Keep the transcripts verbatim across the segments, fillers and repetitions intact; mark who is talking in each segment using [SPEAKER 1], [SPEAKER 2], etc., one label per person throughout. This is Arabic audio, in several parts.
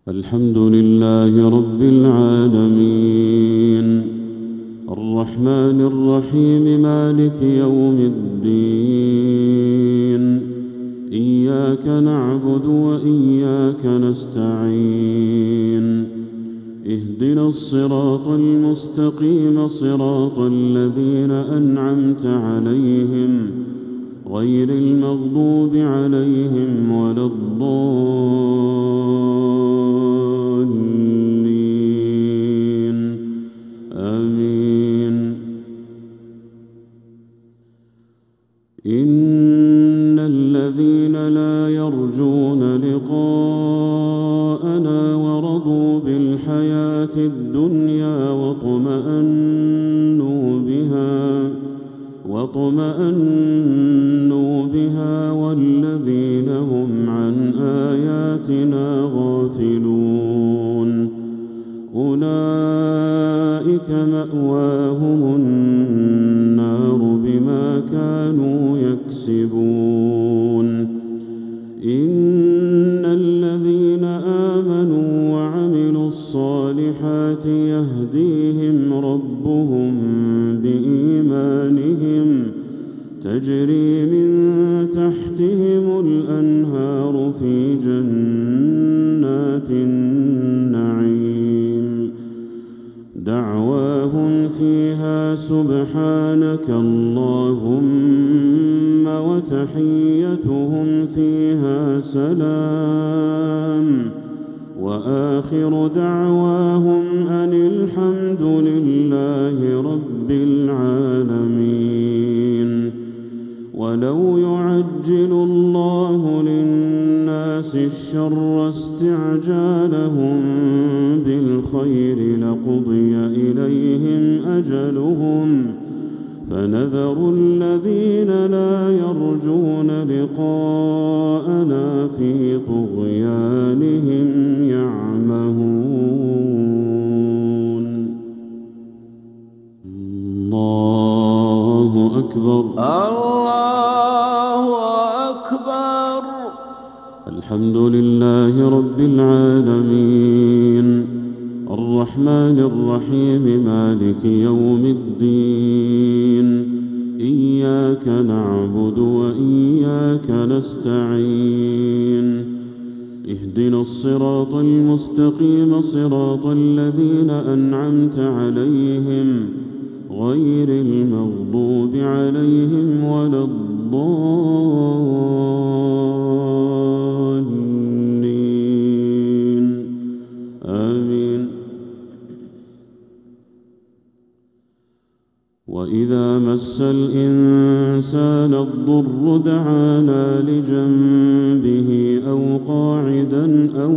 [SPEAKER 1] الحمد لله رب العالمين الرحمن الرحيم مالك يوم الدين إياك نعبد وإياك نستعين اهدنا الصراط المستقيم صراط الذين أنعمت عليهم غير المغضوب عليهم ولا الضالين آمين. إن الذين لا يرجون لقاءنا ورضوا بالحياة الدنيا واطمأنوا بها واطمأنوا بها والذين هم عن آياتنا غافلون أولئك مأواهم النار بما كانوا يكسبون. إن الذين آمنوا وعملوا الصالحات يهديهم ربهم بإيمانهم تجري من تحتهم الأنهار في جنات النعيم دعواهم فيها سبحانك اللهم وتحيتهم فيها سلام وآخر دعواهم أن الحمد لله رب العالمين. ولو يعجل الله للناس الشر استعجالهم بالخير لقضي إليهم أجلهم فنذر الذين لا يرجون لقاءنا في طغيانهم يعمهون. الله أكبر
[SPEAKER 2] الله أكبر.
[SPEAKER 1] الحمد لله رب العالمين الرحمن الرحيم مالك يوم الدين إياك نعبد وإياك نستعين اهدنا الصراط المستقيم صراط الذين أنعمت عليهم غير المغضوب عليهم ولا الضالين آمين. وإذا مس الإنسان الضر دعانا لجنبه أو قاعدا أو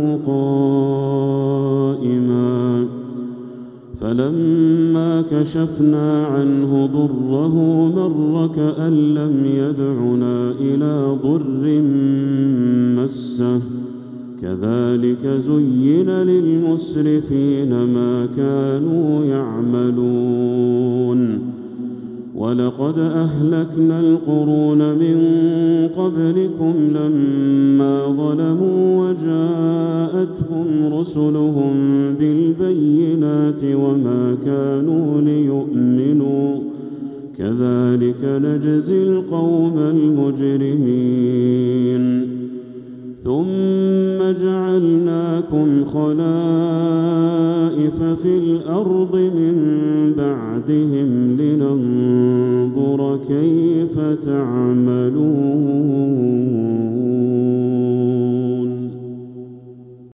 [SPEAKER 1] قائما فلما كشفنا عنه ضره مر كأن لم يدعنا إلى ضر مسه كذلك زين للمسرفين ما كانوا يعملون. ولقد أهلكنا القرون من قبلكم لما ظلموا وجاءتهم رسلهم بالبينات وما كانوا ليؤمنوا كذلك نجزي القوم المجرمين. ثم جعلناكم خلائف في الأرض من بعدهم لننظر كيف تعملون.